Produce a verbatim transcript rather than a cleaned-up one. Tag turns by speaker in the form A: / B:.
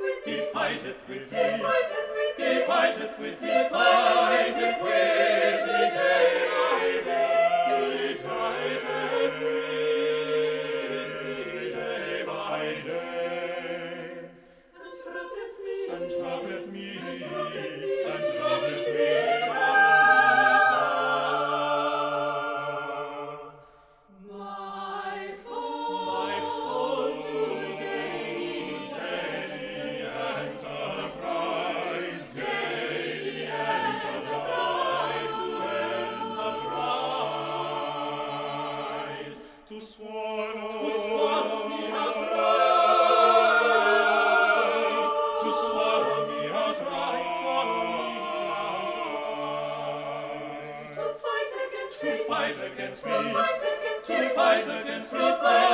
A: fighteth with me, he fighteth with me, he fighteth with me day by day, he fighteth with me day by day, and troubleth me, and troubleth me, and troubleth me, my foe, my foe today is daily enterprise, daily enterprise, to enterprise, to swallow, to swallow me outright, to swallow me outright, swallow me outright, to fight against me, to fight against me, to fight against me, fight